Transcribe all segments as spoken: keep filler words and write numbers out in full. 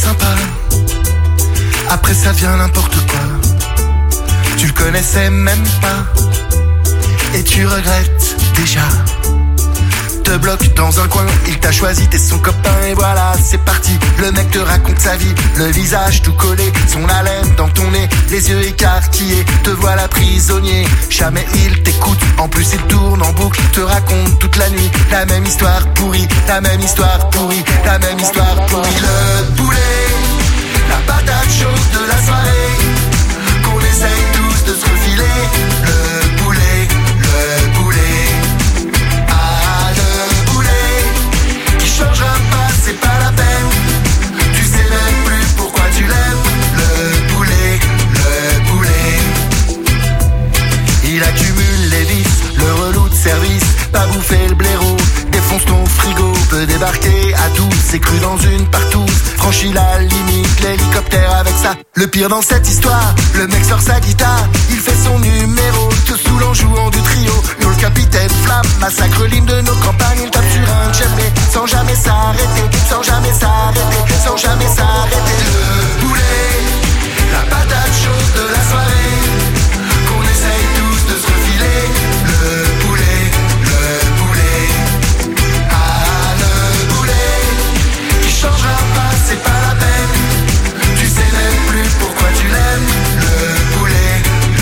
sympa. Après ça vient n'importe quoi. Tu le connaissais même pas et tu regrettes déjà. Te bloque dans un coin, il t'a choisi, t'es son copain et voilà, c'est parti. Le mec te raconte sa vie, le visage tout collé, son haleine dans ton nez, les yeux écarquillés, te voilà prisonnier. Jamais il t'écoute, en plus il tourne en boucle, te raconte toute la nuit la même histoire pourrie, la même histoire pourrie, la même histoire pourrie. Le poulet, la patate chaude de la soirée, qu'on essaye tous de se refiler. Le poulet, le poulet. Changera pas, c'est pas la peine. Tu sais même plus pourquoi tu l'aimes. Le poulet, le poulet. Il accumule les vices, le relou de service, pas bouffer le blaireau, défonce ton frigo, peut débarquer à tous, c'est cru dans une partouze, franchit la limite, l'hélicoptère avec ça. Le pire dans cette histoire, le mec sort sa guitare, il fait son numéro, te saoule en jouant du trio, hurle capitaine flamme, massacre l'hymne de nos campagnes, il tape sur un djembé, sans jamais s'arrêter, sans jamais s'arrêter, sans jamais s'arrêter. Le poulet, la patate chaude de la soirée, qu'on essaye tous de se refiler. Le poulet, le poulet, ah le poulet, qui changera pas, c'est pas la peine. Tu sais même plus pourquoi tu l'aimes. Le poulet,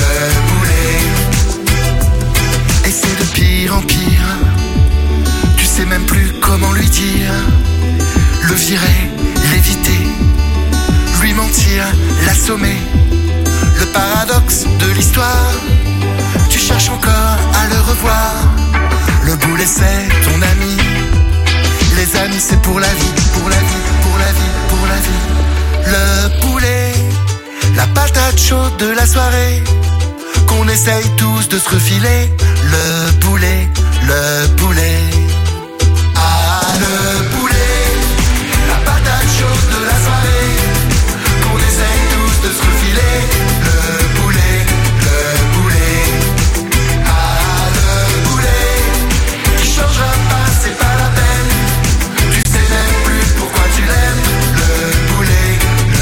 le poulet. Et c'est de pire en pire. Tu sais même plus comment lui dire. Le virer, l'éviter, lui mentir, l'assommer. Le paradoxe de l'histoire, tu cherches encore à le revoir. Le boulet c'est ton ami. Les amis c'est pour la vie, pour la vie, pour la vie, pour la vie. Le poulet, la patate chaude de la soirée, qu'on essaye tous de se refiler. Le poulet, le poulet. Ah le poulet, la patate chaude de la soirée, qu'on essaye tous de se refiler. Le poulet, le poulet. Ah le poulet, qui changera pas, c'est pas la peine. Tu sais même plus pourquoi tu l'aimes. Le poulet,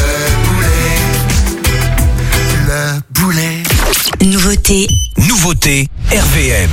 le poulet. Le poulet. Nouveauté. Nouveauté R V M.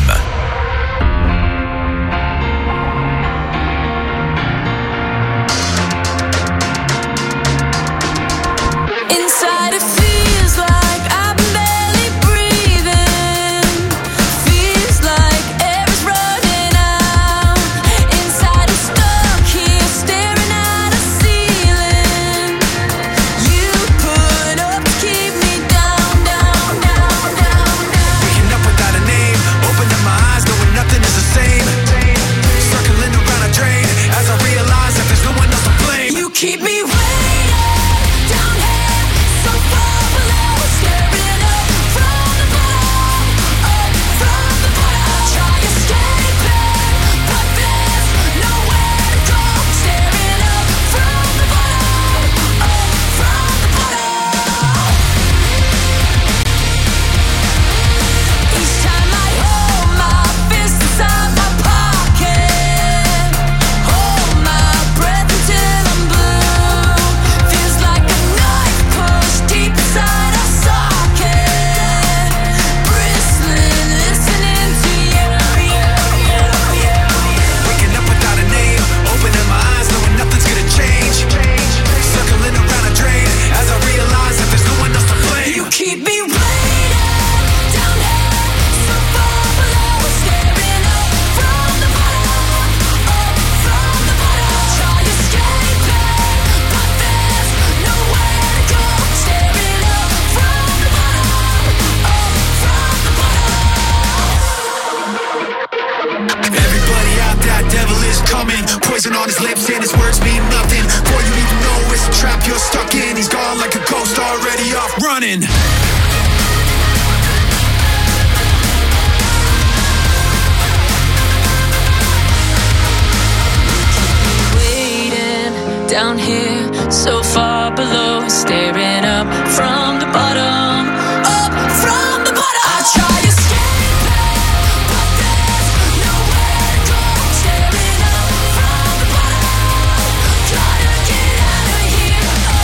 Down here, so far below, staring up from the bottom, up from the bottom. I try to escape it, but there's nowhere to go. Staring up from the bottom, try to get out of here.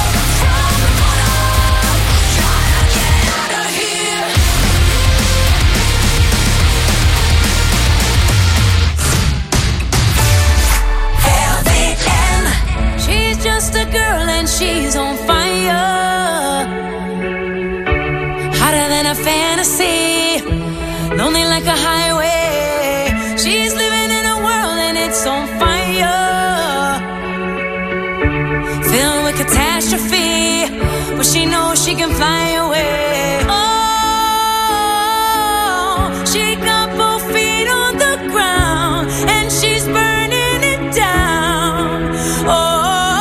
she's on fire, hotter than a fantasy, lonely like a highway. She's living in a world and it's on fire, filled with catastrophe, but she knows she can fly away. Oh, she got both feet on the ground and she's burning it down. Oh,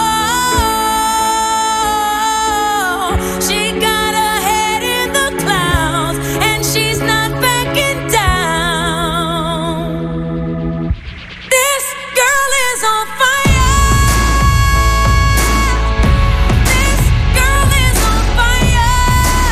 she got her head in the clouds and she's not backing down. This girl is on fire. This girl is on fire.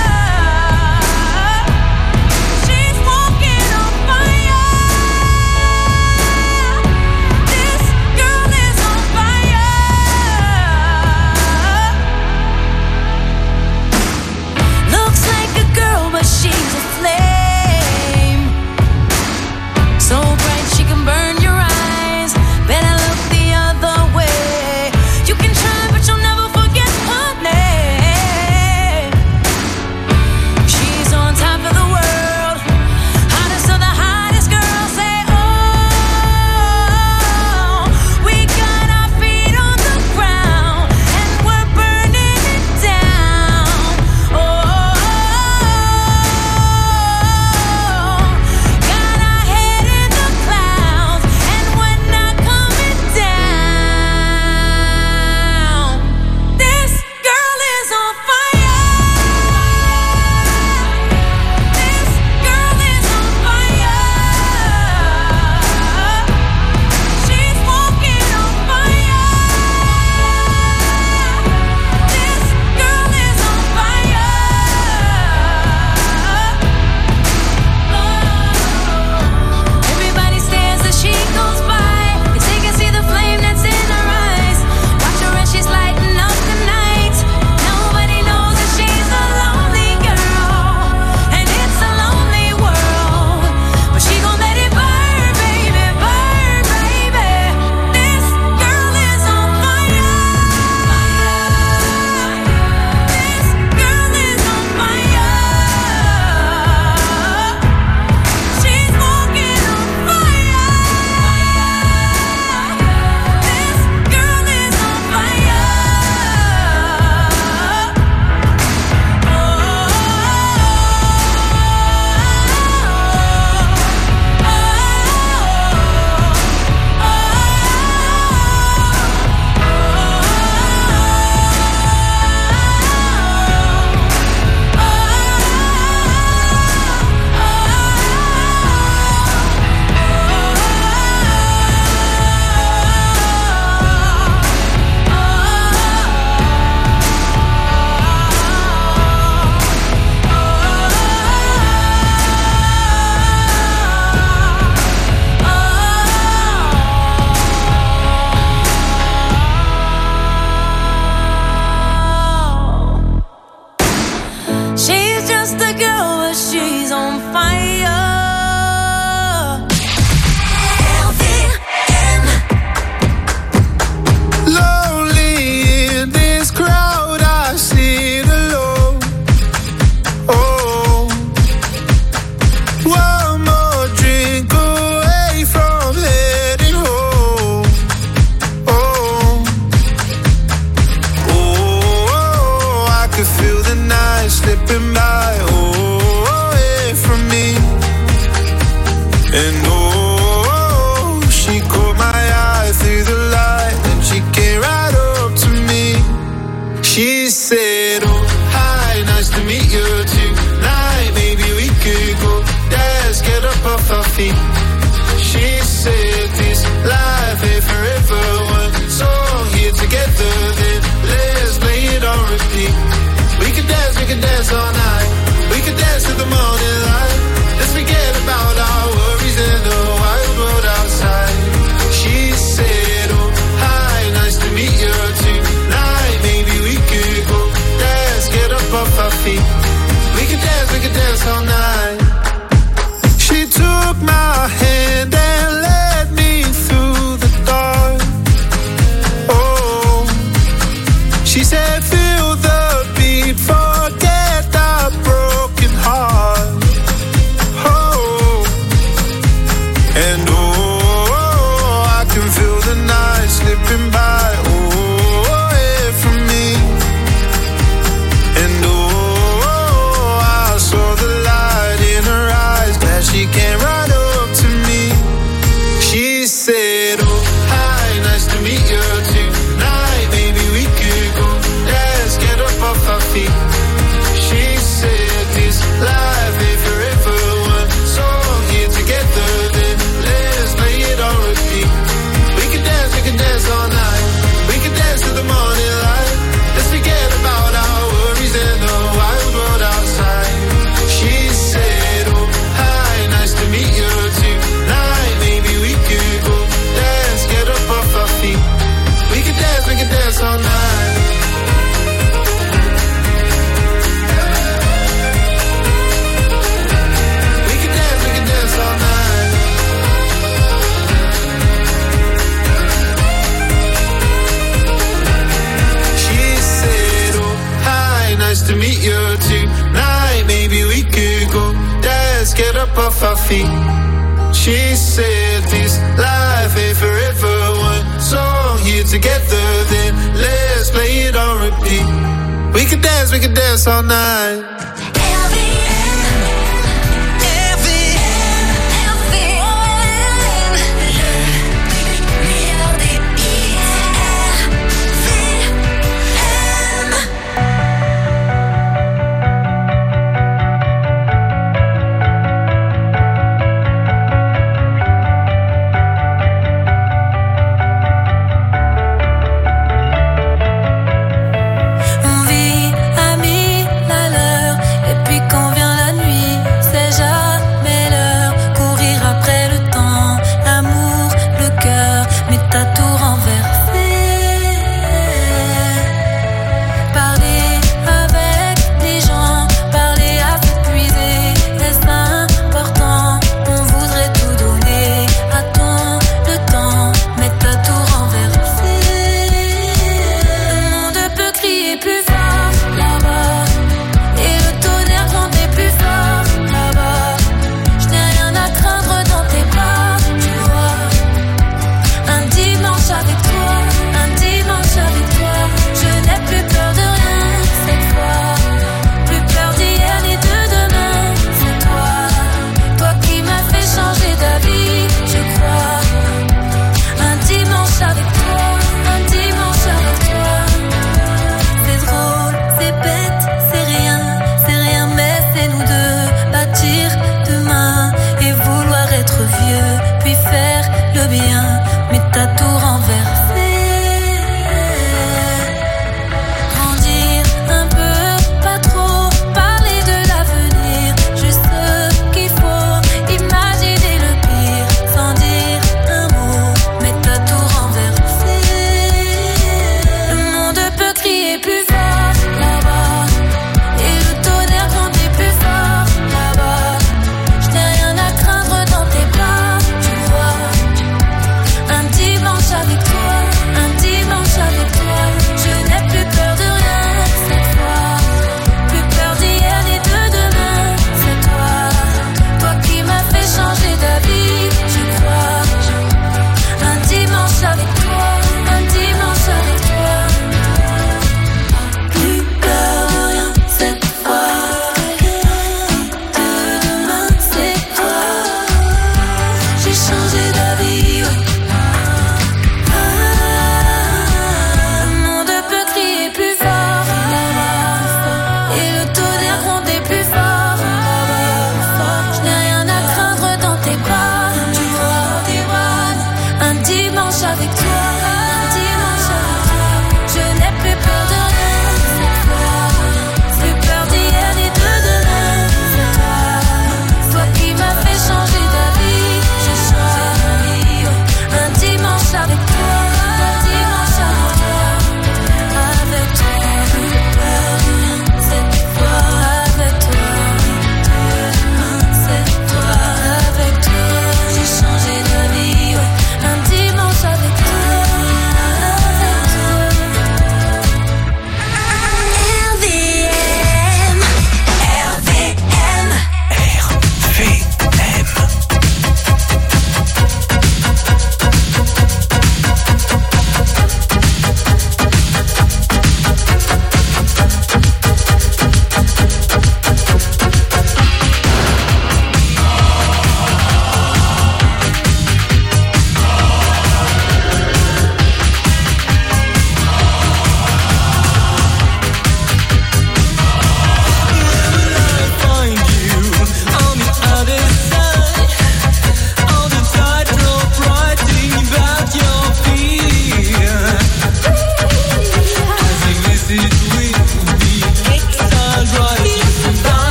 off our feet. She said this life ain't forever. One song here together, then let's play it on repeat. We could dance, we could dance all night. On vit à mille à l'heure.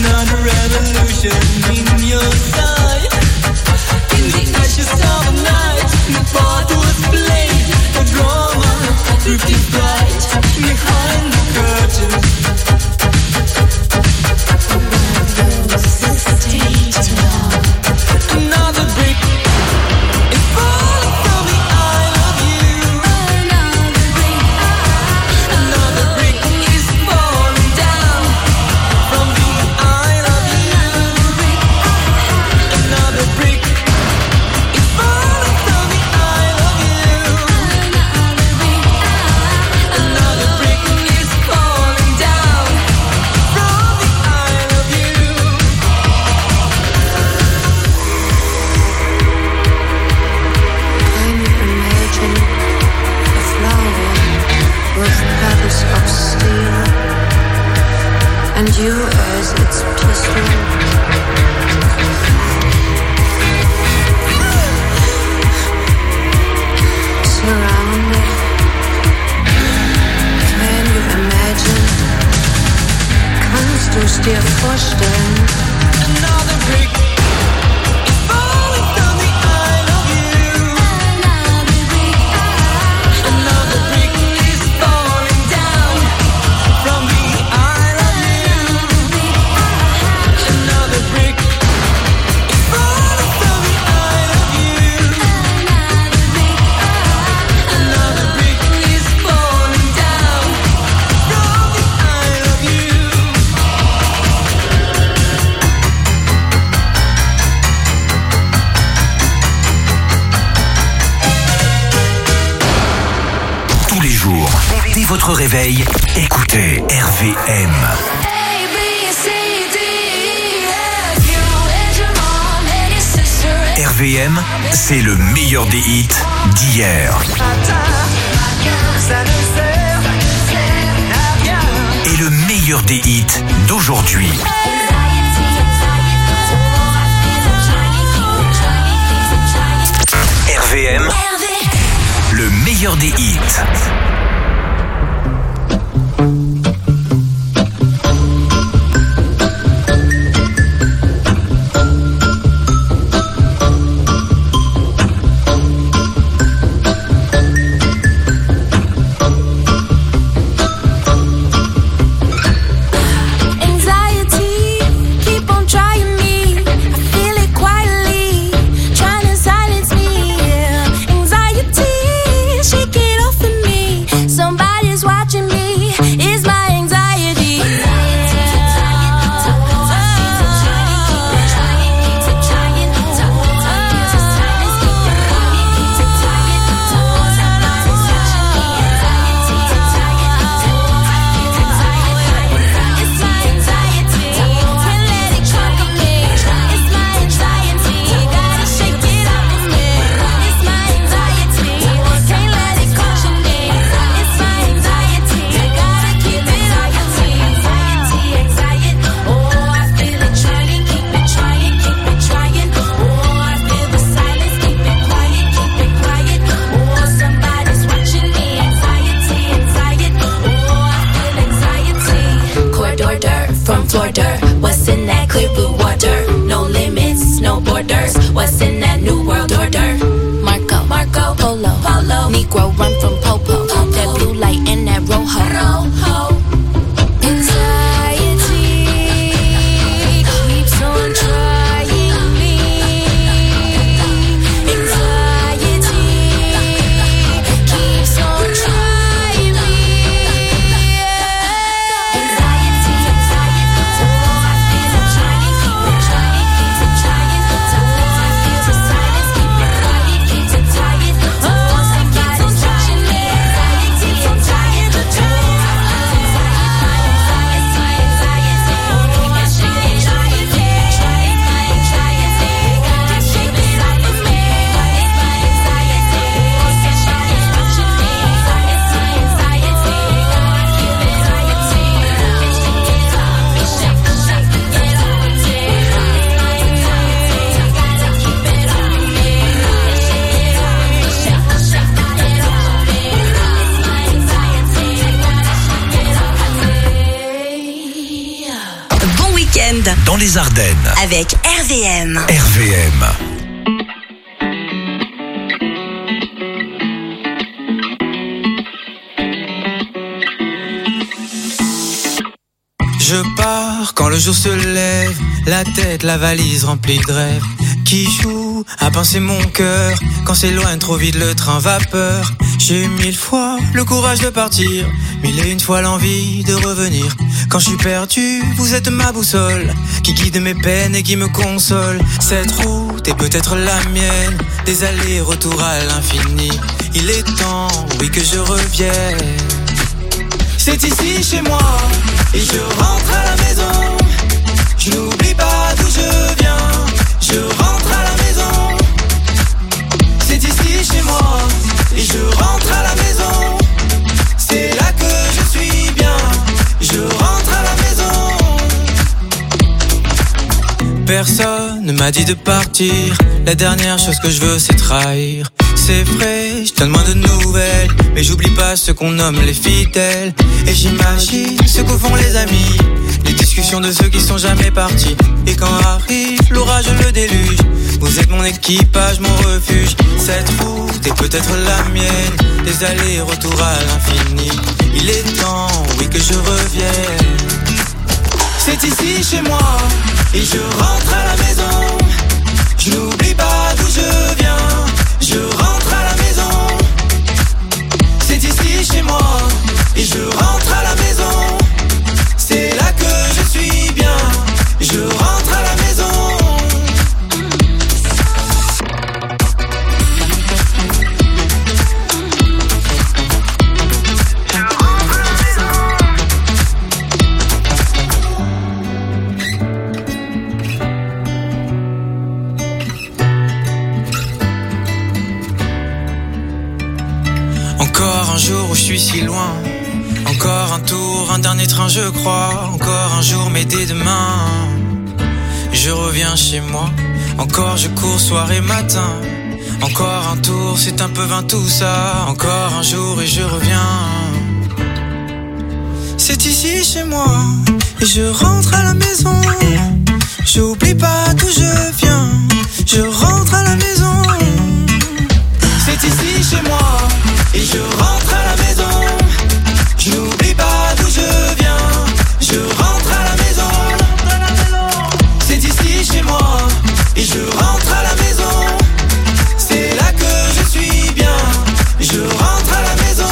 Another revolution in your sight. In the ashes of the night, the part was played. A drama, drifting flight behind the curtain. Another brick is falling from the I love you. Another brick is falling down from the I love you. Another brick is falling from the I love you. Another brick is falling down from the I love you. Imagine a flower with petals of steel, and you as its pistol. Surrounded, can you imagine? Kannst du es dir vorstellen? Another brick is falling from the I love you. Another brick is falling down from the I love you. Another brick is falling from the I love you. Another brick is falling down from the I love you. Tous les jours, dès votre réveil, écoutez R V M. R V M, c'est le meilleur des hits d'hier. Et le meilleur des hits d'aujourd'hui. R V M, le meilleur des hits. Anxiety, keep on trying me. I feel it quietly, trying to silence me. Anxiety, shake it off of me. Somebody's watching me. It's my anxiety. It's my anxiety. Can't let it conquer me. It's my anxiety. Gotta shake it off of me. It's my anxiety. Can't let it conquer me. It's my anxiety. Gotta keep it off of me. Anxiety, anxiety. Oh, I feel it trying. Keep it trying. Keep it trying. Oh, I feel the silence. Keep it quiet. Keep it quiet. Oh, somebody's watching me. Anxiety, anxiety. Oh, I feel anxiety. Corridor dirt from floor dirt. What's in that clear blue water? No limits, no borders. What's in that new world order? Marco, Marco, Polo, Polo. Negro run from Popo. That blue light in that rojo. Rojo. Anxiety keeps on trying me. Anxiety keeps on trying me. Anxiety, anxiety. Oh, I feel it trying. Keep it trying. Keep it trying. Oh, I feel the Week-end dans les Ardennes avec R V M. R V M. Je pars quand le jour se lève, la tête, la valise remplie de rêves. Qui joue à pincer mon cœur quand s'éloigne trop vite le train vapeur. J'ai eu mille fois le courage de partir, mille et une fois l'envie de revenir. Quand je suis perdu, vous êtes ma boussole qui guide mes peines et qui me console. Cette route est peut-être la mienne, des allers-retours à l'infini. Il est temps, oui, que je revienne. C'est ici chez moi, et je rentre à la maison. Je n'oublie pas d'où je viens, je rentre à la maison. C'est ici chez moi, et je rentre à la maison. C'est là que je suis bien, je rentre à la maison. Personne ne m'a dit de partir, la dernière chose que je veux c'est trahir. C'est vrai, je donne moins de nouvelles, mais j'oublie pas ce qu'on nomme les fidèles. Et j'imagine ce que font les amis, les discussions de ceux qui sont jamais partis. Et quand arrive l'orage, le déluge, vous êtes mon équipage, mon refuge. Cette route est peut-être la mienne, des allers-retours à l'infini. Il est temps, oui, que je revienne. C'est ici chez moi, et je rentre à la maison. Je n'oublie pas d'où je viens, je rentre à la maison. C'est ici chez moi, et je rentre à la maison. C'est là que je suis bien, je rentre à la maison. Encore un jour où je suis si loin, encore un tour, un dernier train je crois. Encore un jour mais dès demain je reviens chez moi. Encore je cours soir et matin, encore un tour, c'est un peu vain tout ça. Encore un jour et je reviens. C'est ici chez moi, et je rentre à la maison. J'oublie pas d'où je viens, je rentre à la maison. C'est ici chez moi, et je rentre à la maison. Je n'oublie pas d'où je viens, je rentre à la maison. C'est ici chez moi, et je rentre à la maison. C'est là que je suis bien, je rentre à la maison.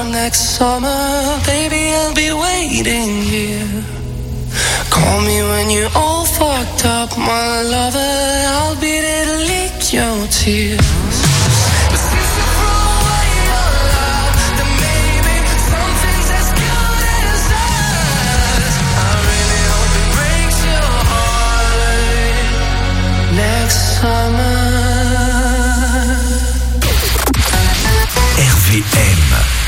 next summer, baby, I'll be waiting here. Call me when you're all fucked up, my lover. I'll be there to lick your tears. But since you threw away your love, then maybe something's as good as us. I really hope it breaks your heart next summer. R V M.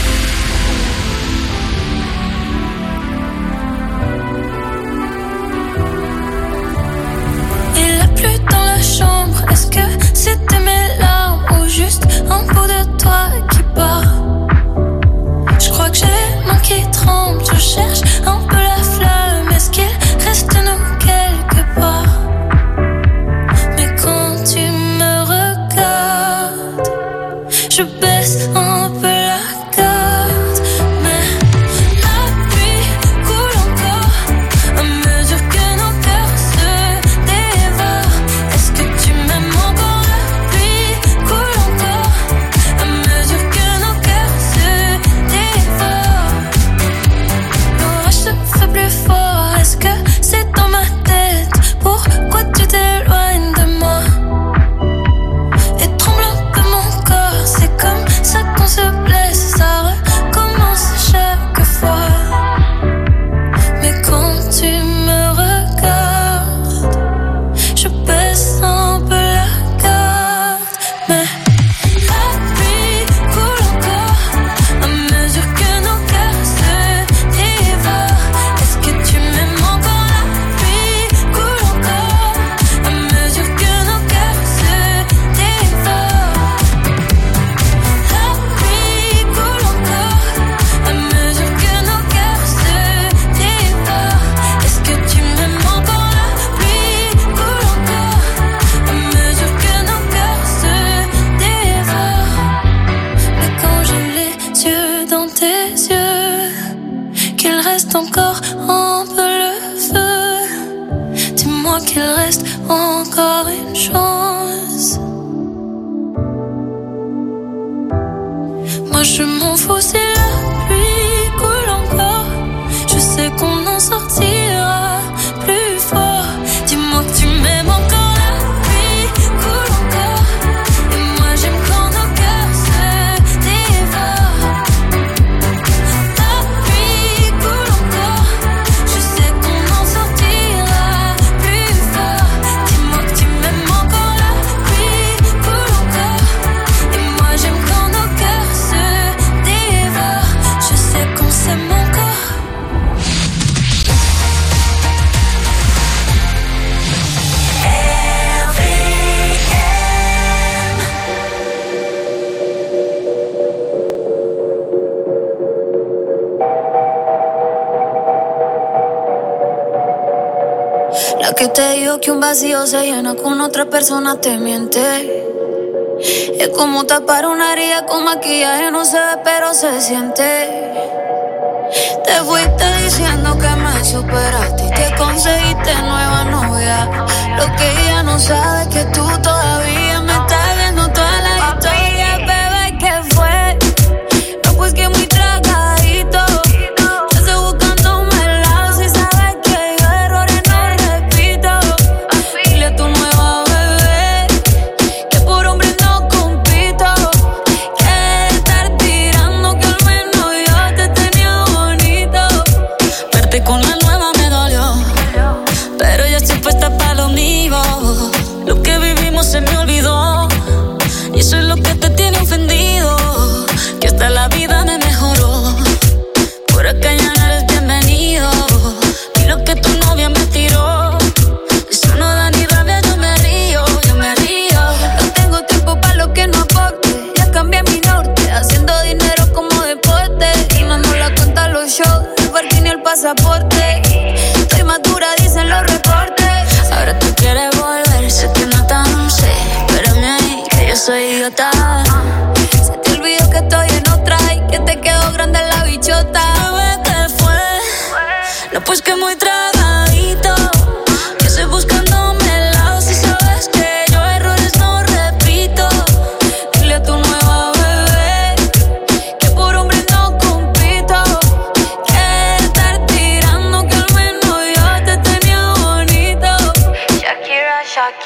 Dans la chambre, est-ce que c'était mes larmes ou juste un bout de toi qui part? Je crois que j'ai mains qui tremblent, je cherche un peu la flamme. Est-ce qu'il reste nous quelque part? Mais quand tu me regardes, je baisse un peu la garde. Mais la pluie coule encore à mesure que nos cœurs se dévorent. Est-ce que tu m'aimes encore? La pluie coule encore à mesure que nos cœurs se dévorent. L'orage se fait plus fort. Est-ce que c'est dans ma tête? Pourquoi tu t'éloignes de moi? Et tremble un peu mon corps. C'est comme ça qu'on se blesse. Ça recommence chaque fois. Mais quand tu me regardes, je baisse un peu la garde. Mais la pluie coule encore à mesure que nos cœurs se dévorent. Est-ce que tu m'aimes encore? La pluie coule encore à mesure que nos cœurs se dévorent. La pluie coule encore à mesure que nos cœurs se dévorent. Est-ce que tu m'aimes encore? La pluie coule encore à mesure que nos cœurs se dévorent. Mais quand j'ai les yeux dans tes yeux, qu'il reste encore un peu le feu, dis-moi qu'il reste encore une chance. Moi je m'en fous si la pluie coule encore. Je sais qu'on en sortira plus fort. Dis-moi que tu m'aimes encore. La pluie coule encore. Et moi j'aime quand nos cœurs se dévorent. La pluie coule encore. Je sais qu'on en sortira plus fort. Dis-moi que tu m'aimes encore. La pluie coule encore. Et moi j'aime quand nos cœurs se dévorent. Je sais qu'on s'aime encore. La que te dijo que un vacío se llena con otra persona te miente. Es como tapar una herida con maquillaje, no se ve pero se siente. Te fuiste diciendo que me superaste y te conseguiste nueva novia. Lo que ella no sabe es que tú todavía me estás viendo toda la historia. Bebé, ¿qué fue? No, pues que muy tragadito. Yo estoy buscándome el lado. Si sabes que yo errores no repito. Dile a tu nueva bebé que por hombre no compito. Que de estar tirando que al menos yo te tenía bonito. Verte con la nueva me dolió, pero ya estoy puesta pa' lo mío. Lo que vivimos se me olvidó y eso es lo que te tiene ofendido. Que hasta la vida me mejoró. Por acá ya no eres bienvenido. Y lo que tu novia me tiró, eso no da ni rabia, yo me río, yo me río. No tengo tiempo pa' lo que no aporte. Ya cambié mi norte, haciendo dinero como deporte. Y no nos la cuenta los shows, el parking y el pasaporte. Estoy madura, dicen los reportes. Ahora tú quieres volver, sé que no tan sé. Espérame ahí, que yo soy idiota. Se te olvidó que estoy en otra y que te quedó grande la bichota. Bebé, ¿qué fue? No, pues que muy tragadito. Que estoy buscándome el lado. Si sabes que yo errores no repito. Dile a tu nueva bebé que por hombre no compito.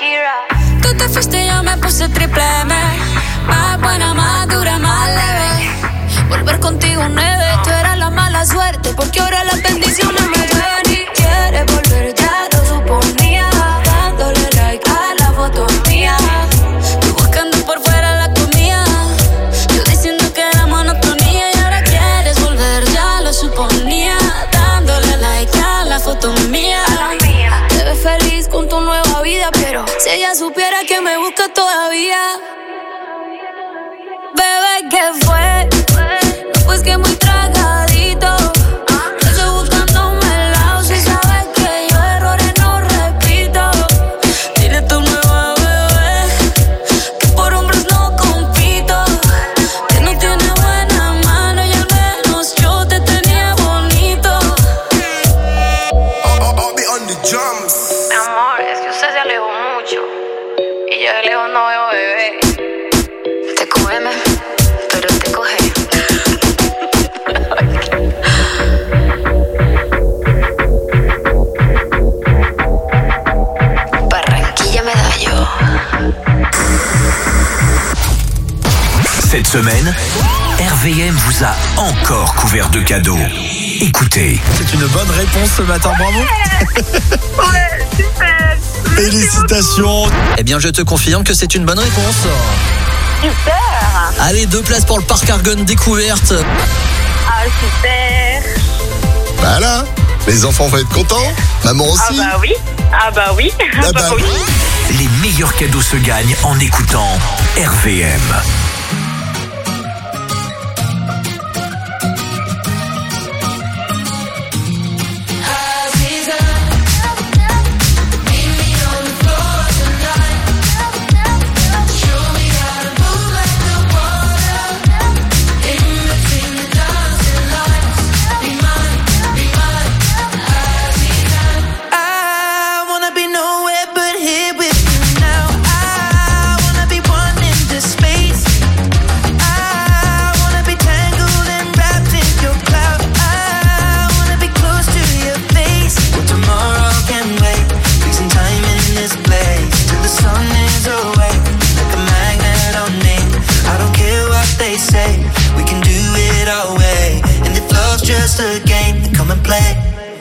Shakira. Tú te fuiste y yo me puse triple M. Más buena, más dura, más leve. Volver contigo nueve. Tú eras la mala suerte, porque ahora las bendiciones me ven. Y quieres volver, ya lo suponía. Dándole like a la foto mía. Tú buscando por fuera la comida. Yo diciendo que era monotonía. Y ahora quieres volver, ya lo suponía. Dándole like a la foto mía. Te ves feliz con tu nueva vida, pero si ella supiera que me busca todavía. Bebé, ¿qué fue? No, pues que muy tragadito. No estoy buscándome el lado. Si sabes que yo errores no repito. Dile a tu nueva bebé que por hombres no compito. Que no tiene buena mano y al menos yo te tenía bonito. I'll, I'll be on the drums. Mi amor, es que usted se alejó mucho. Y yo de lejos no veo bebé. Te come, pero te coge. Barranquilla Medallo. Cette semaine, R V M vous a encore couvert de cadeaux. Écoutez. C'est une bonne réponse ce matin, bravo. Ouais, super. Félicitations. Eh bien, je te confirme que c'est une bonne réponse. Super. Allez, deux places pour le parc Argonne découverte. Ah, super. Voilà, les enfants vont être contents. Maman aussi. Ah bah oui. Ah bah oui. Ah bah oui. Les meilleurs cadeaux se gagnent en écoutant R V M. I wanna be nowhere but here with you now. I wanna be one in the space. I wanna be tangled and wrapped in your cloud. I wanna be close to your face. Well, tomorrow can wait. Freezing time in this place till the sun is away. Like a magnet on me. I don't care what they say. We can do it our way. And if love's just a game, then come and play.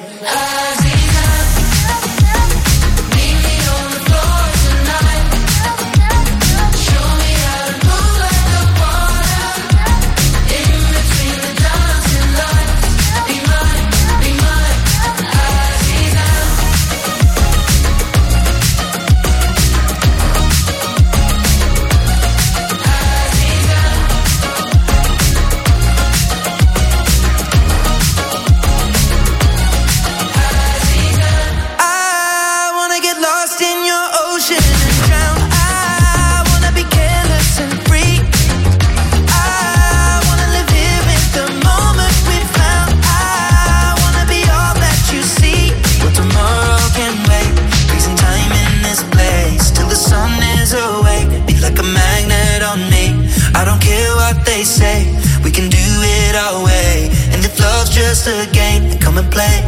I wanna get lost in your ocean and drown. I wanna be careless and free. I wanna live here in the moment we found. I wanna be all that you see. Well, tomorrow can wait. Freezing time in this place till the sun is away. Be like a magnet on me. I don't care what they say. We can do it our way. And if love's just a game, then come and play.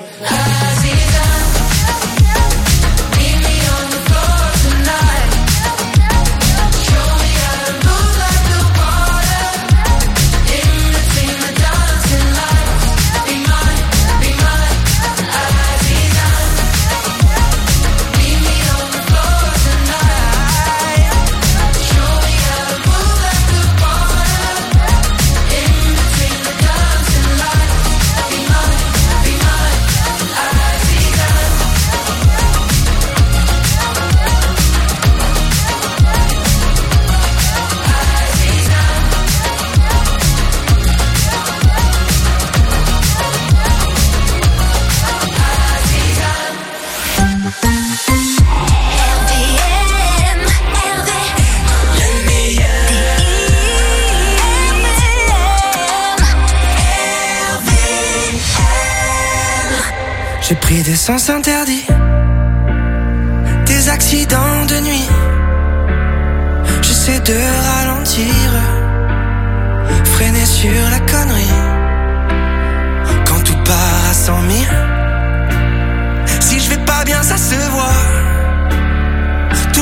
J'ai pris des sens interdits, des accidents de nuit. J'essaie de ralentir, freiner sur la connerie. Quand tout part à cent mille, si je vais pas bien ça se voit.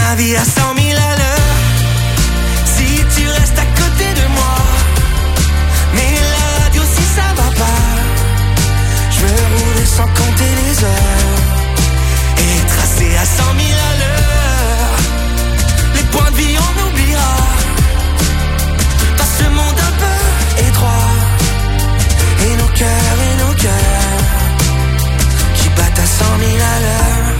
ma vie à cent mille à l'heure. Si tu restes à côté de moi, mais la radio si ça va pas, je veux rouler sans compter les heures et tracer à cent mille à l'heure. Les points de vie on oubliera dans ce monde un peu étroit. Et nos cœurs et nos cœurs qui battent à cent mille à l'heure.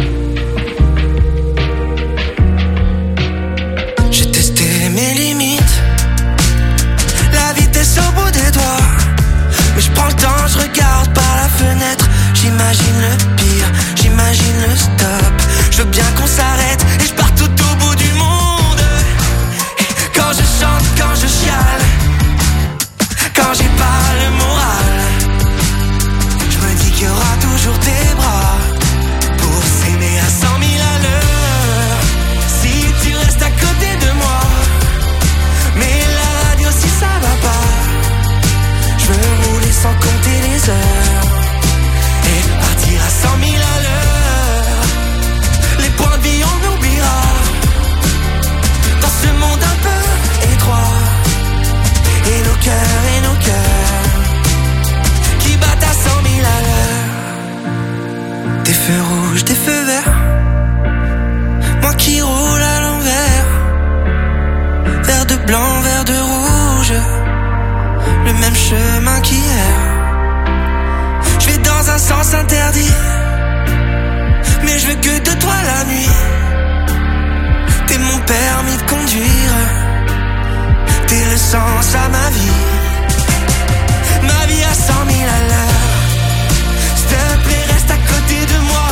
J'ai testé mes limites, la vitesse au bout des doigts. Mais je prends le temps, je regarde par la fenêtre. J'imagine le pire, j'imagine le stop. Je veux bien qu'on s'arrête et je pars tout au bout du monde. Et quand je chante, quand je chiale, quand j'ai pas le moral, je me dis qu'il y aura toujours tes bras pour s'aimer à cent mille à l'heure. Si tu restes à côté de moi, mais la radio si ça va pas, je veux rouler sans compter les heures et partir à cent mille à l'heure. Les points de vie on oubliera dans ce monde un peu étroit. Et nos cœurs et nos cœurs qui battent à cent mille à l'heure. Des feux rouges, des feux verts, moi qui roule à l'envers. Vert de blanc, vert de rouge, le même chemin qu'hier. Je vais dans un sens interdit, mais je veux que de toi la nuit. T'es mon permis de conduire, t'es le sens à ma vie. Ma vie à cent mille à l'heure. S'il te plaît reste à côté de moi.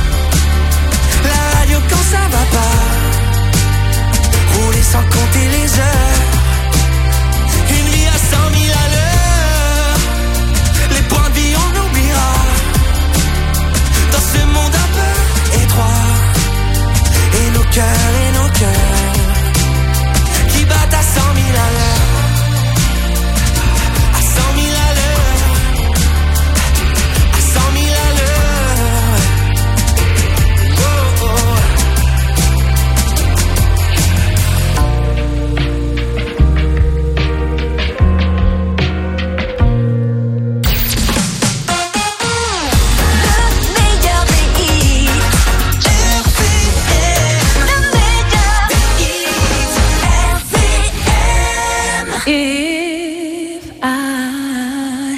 La radio quand ça va pas, rouler sans compter les heures. Une vie à cent mille à l'heure. Les points de vie on oubliera dans ce monde un peu étroit. Et nos cœurs et nos cœurs qui battent à cent mille à l'heure. À cent mille à l'heure. À cent mille à l'heure. Oh, oh. If I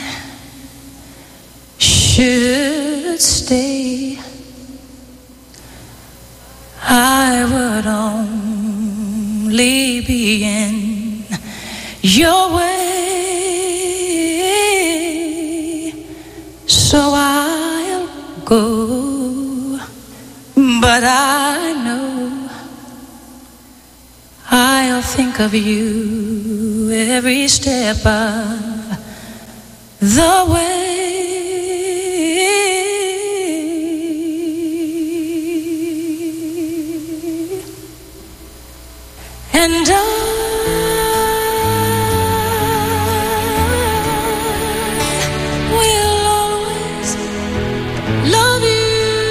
should stay, I would only be in your way, so I'll go, but I know I'll think of you every step of the way. And I will always love you.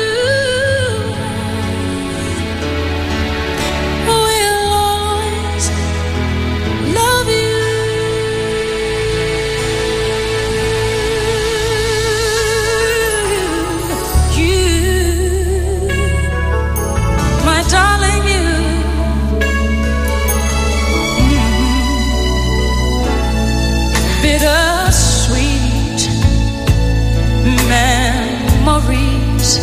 Will always love you. You, my darling, you. Bittersweet memories,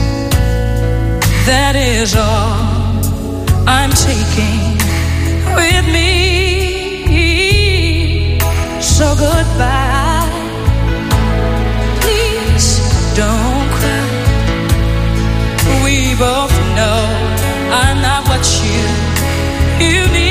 that is all I'm taking with me. So goodbye, please don't cry. We both know I'm not what you, you need.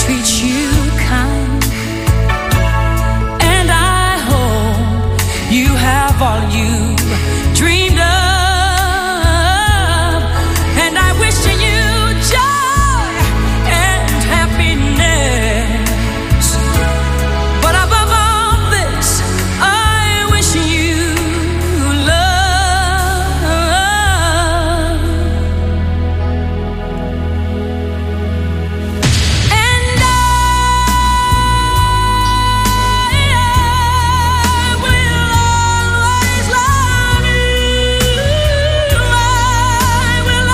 treat you kind. And I hope you have all you dreamed of. And I wish you joy and happiness. But above all this, I wish you love. And I will always love you. I will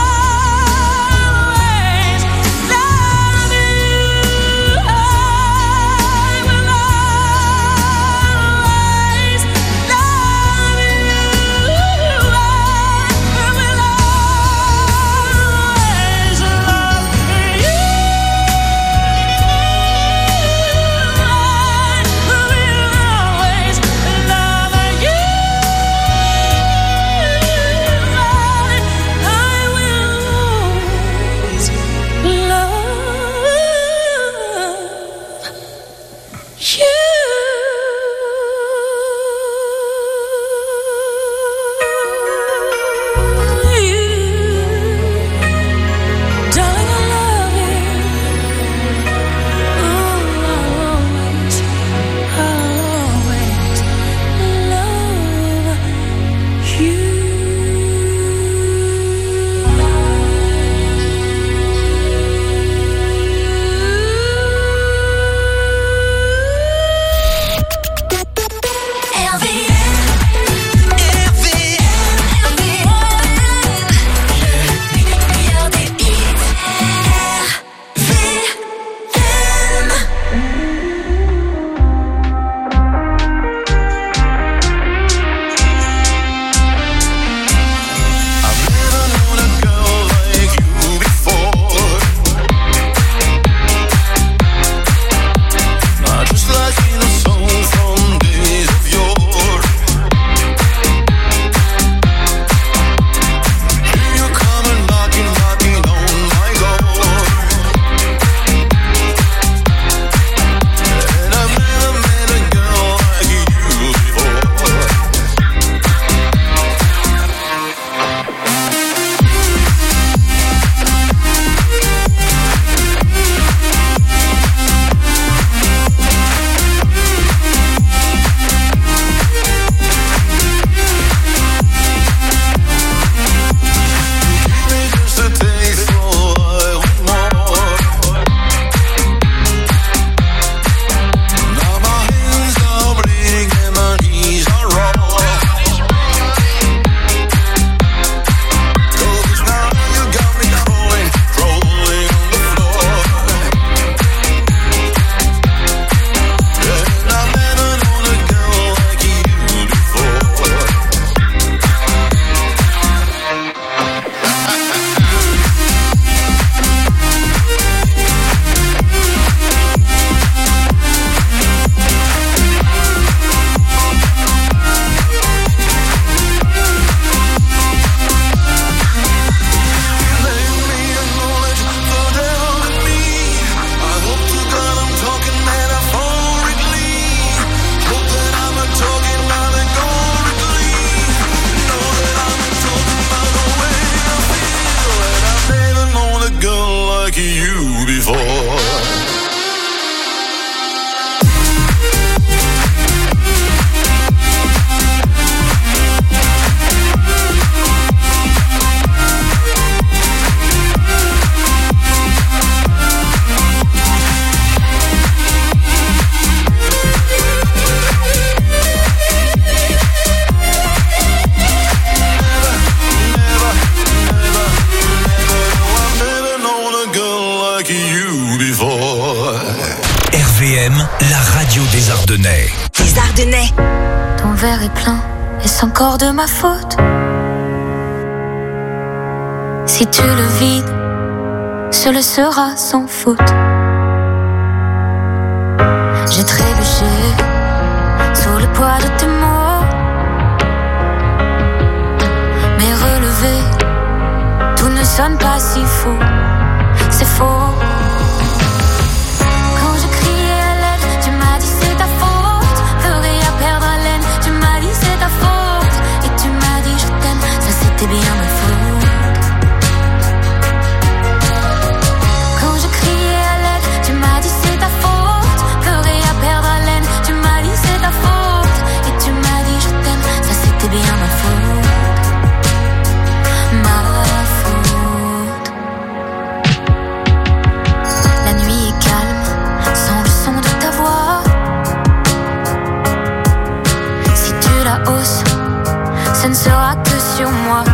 always love you. I will always love you. I will always love you. Darling, I love you. I'll always, I'll always love you. R V M, R V M, R V M, meilleur des hits. R V M. I've never known a girl like you before. Not just like in a song from days of yore. Hear you coming, knocking, knocking on my door. And I've never met a girl like you before. Give me just a taste, so I want more. Now my hands are bleeding and my knees are raw. 'Cause now you got me crawling, crawling on the floor. And I've never known a girl like you before. You before. R V M, la radio des Ardennais. Les Ardennais. Ton verre est plein, est-ce encore de ma faute? Si tu le vides, ce le sera sans faute. J'ai trébuché sous le poids de tes mots, mais relevé, tout ne sonne pas si faux. C'est faux. sera que sur moi.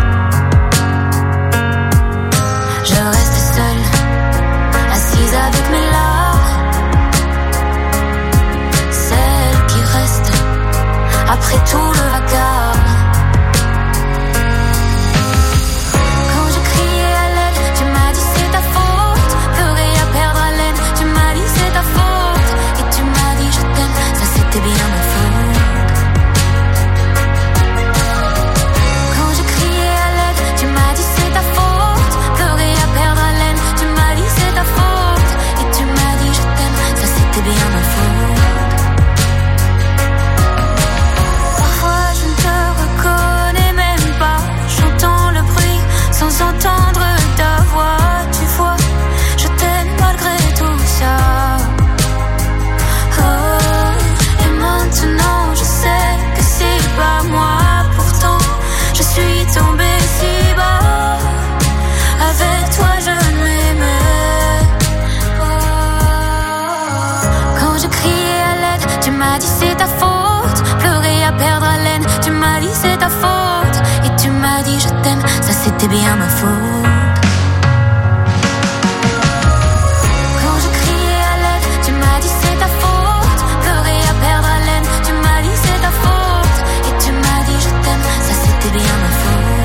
Je reste seule, assise avec mes larmes, celle qui reste après tout le vacarme. Quand je criais à l'aide, tu m'as dit c'est ta faute. Pleurer à perdre haleine, tu m'as dit c'est ta faute. Et tu m'as dit je t'aime, ça c'était bien ma faute. Quand je criais à l'aide, tu m'as dit c'est ta faute. Pleurer à perdre haleine, tu m'as dit c'est ta faute. Et tu m'as dit je t'aime, ça c'était bien ma faute. Parfois je ne te reconnais même pas. J'entends le bruit sans entendre ta voix. Tu vois, je t'aime malgré tout ça. Oh, et maintenant je sais que c'est pas moi. Pourtant je suis tombée si bas. Avec toi je m'aimais. Oh. Quand je criais à l'aide, tu m'as dit c'est ta faute. Pleurer à perdre haleine, tu m'as dit c'est ta faute. Et tu m'as dit je t'aime, ça c'était bien ma faute. Quand je criais à l'aide, tu m'as dit c'est ta faute. Pleurer à perdre haleine, tu m'as dit c'est ta faute. Et tu m'as dit je t'aime, ça c'était bien ma faute.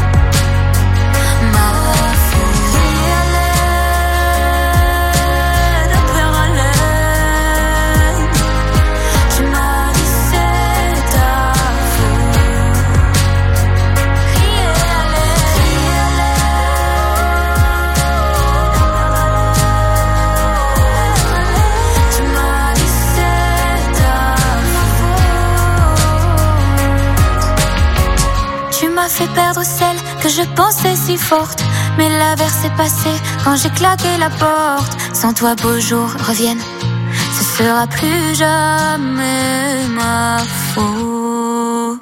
Ma faute. Crier à l'aide, à perdre haleine, tu m'as dit c'est ta faute. Crier à l'aide, crier à l'aide, tu m'as dit c'est ta faute. Tu m'as fait perdre celle que je pensais si forte. Mais l'averse est passée quand j'ai claqué la porte. Sans toi beaux jours reviennent, ce sera plus jamais ma faute.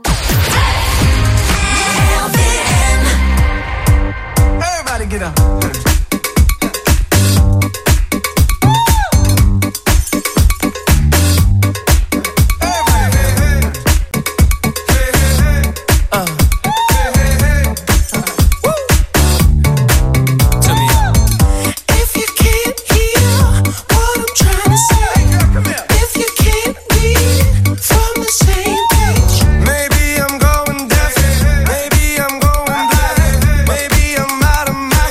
Everybody get up. If you can't hear what I'm trying to say, if you can't read from the same page, maybe I'm going deaf, maybe I'm going blind, maybe I'm out of my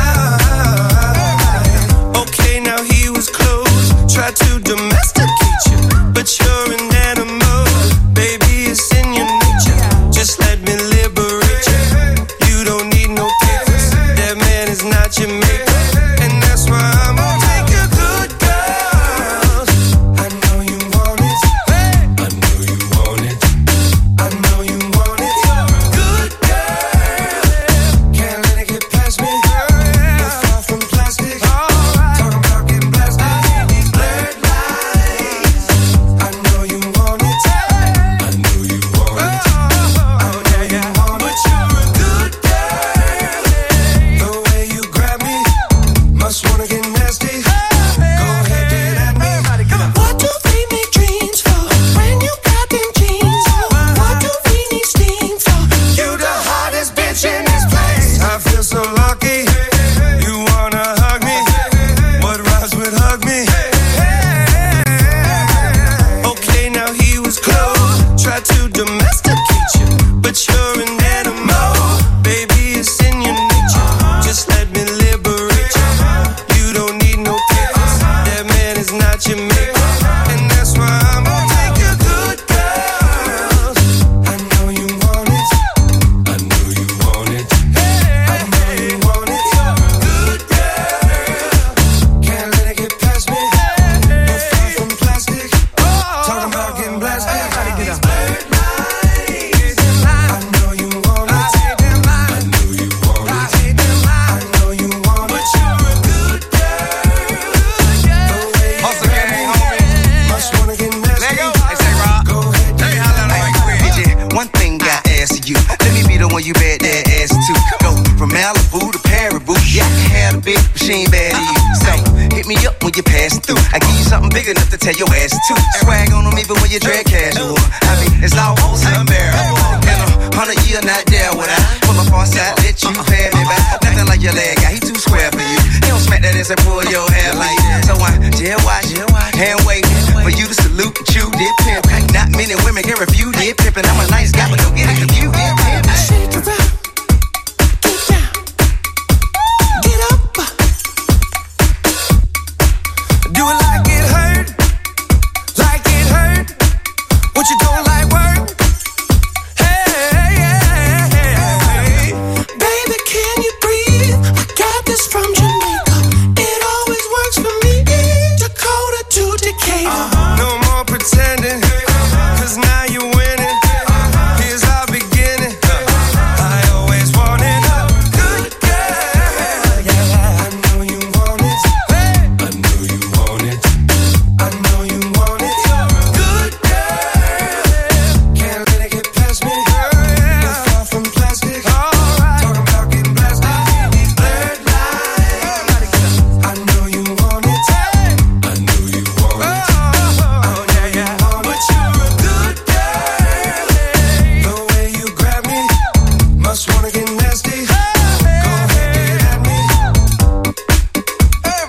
mind. Okay, now he was close, tried to domesticate you, but you're an animal, baby, it's in your nature. Just let me liberate you. You don't need no papers, that man is not your maker. And that's why I'm gonna take your good girls. I know you want it. I know you want it. I know you want it. You're a good girl. Can't let it get past me. You're far from plastic. Talking about getting blasted. These blurred lines. I know you want it. I know you want it. I know you want it. But you're a good girl. The way you grab me, must wanna get nasty. Go ahead, get at me. What do we need dreams for? When you got them jeans on. What do we need steam for? You the hottest bitch in this place. I feel so lucky. You wanna hug me? What rhymes with hug me? Okay, now he was close, tried to domesticate you, but you're an animal, baby, it's in your nature. Just let me liberate you. You don't need no papers, that man is not your maker. And that's why I'm gonna take your good girls. I know you want it. I know you want it. I know you want it. You're a good girl. Can't let it get past me. You're far from plastic. Talking about getting blasted. Everybody get up. I know you want it. I know you want it. I know you want it. But you're a good girl. The way you Hustle gang, homie. must wanna get nasty. Let go. Hey, say, Rob. Go ahead, Let me holler at you quick. D J, one thing I ask of you. Let me be the one you bet that ass to. Go from Malibu to Paribu. Yeah, I can have a bitch, but she ain't bad to you. So hit me up when you pass through. I give you something big enough to tell your ass to. Swag on them even when you drag casual. I mean, it's almost unbearable. And a Hundred year not there would I pull up on side, let you pay me back. Nothing like your leg guy, he too square for you. He don't smack that ass and pull your hair like that. So I jail watch, hand wait for you to salute and chew dip pimp. Not many women can refuse dip pimpin'. I'm a nice guy, but don't get it confused. Shake it up, get down, get up. Do it like it hurt, like it hurt. What you don't like?